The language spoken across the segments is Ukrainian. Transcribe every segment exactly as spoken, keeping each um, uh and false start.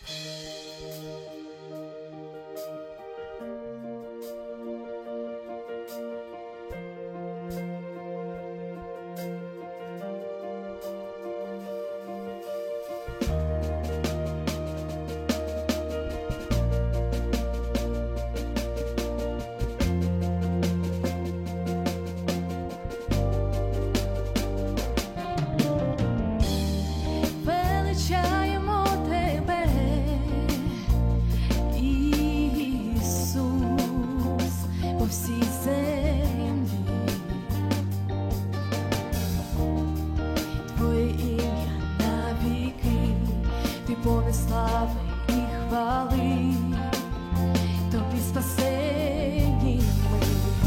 Повне слави і хвали, тобі спасені ми.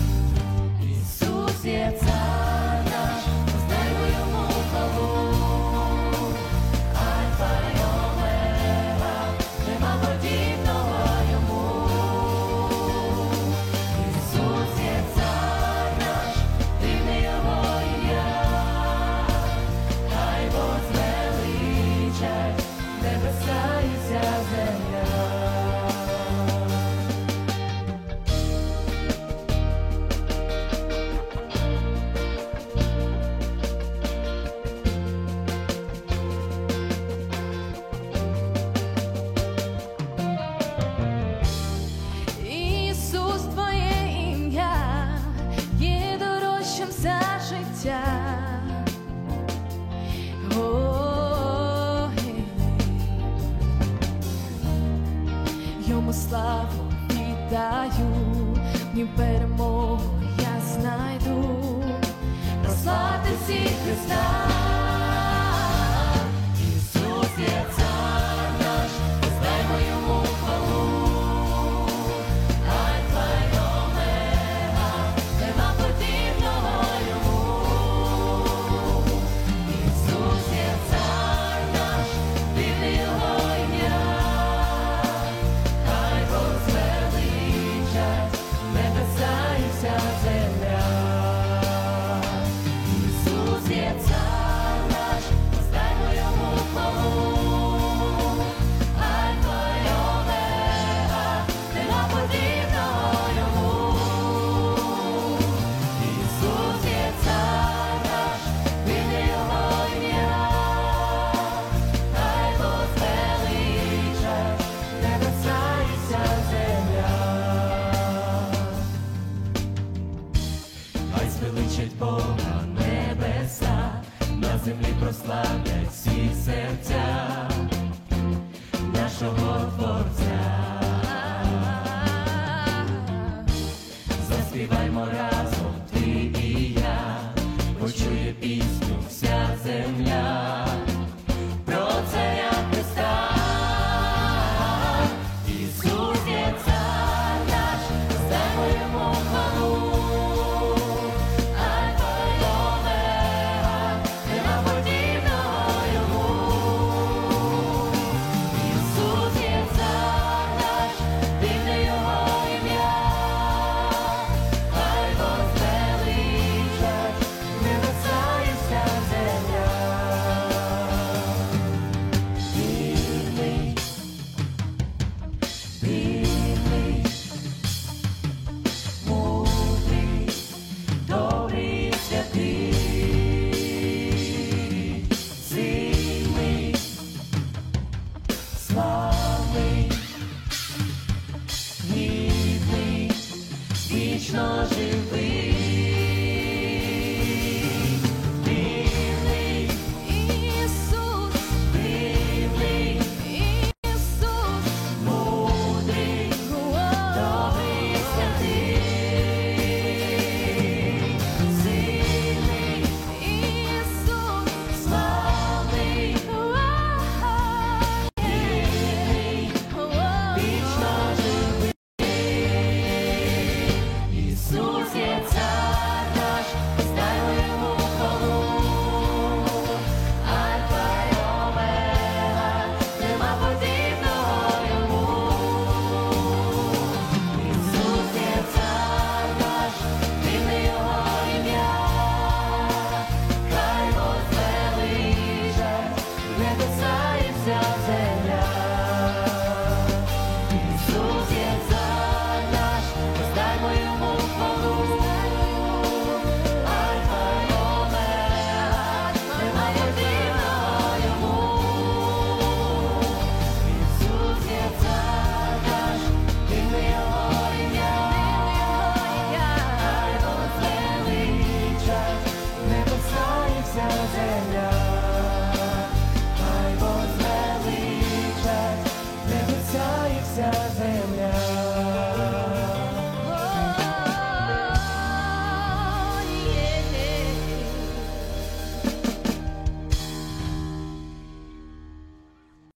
Ісус є цар наш, воздаймо йому хвалу. Альфа й Омега, нема подібного йому. Ісус є цар наш, дивне його ім'я, хай возвеличать небеса і вся земля. Ісус, твоє ім'я є дорожчим за життя. Йому славу віддаю, в нім перемогу я знайду. Прославте всі Христа. Ісус є цар наш, воздаймо йому хвалу. Альфа й Омега, нема подібного йому. Ісус є цар наш, дивне його ім'я, небеса і вся земля. Ісус є цар наш, воздаймо йому хвалу. Альфа й Омега, нема подібного йому. Ісус є цар наш, дивне його ім'я, хай возвеличать небеса і вся земля. Хай звеличать Бога небеса, на землі прославлять всі серця нашого Творця. Заспіваймо разом ти і я, почує пісню вся земля.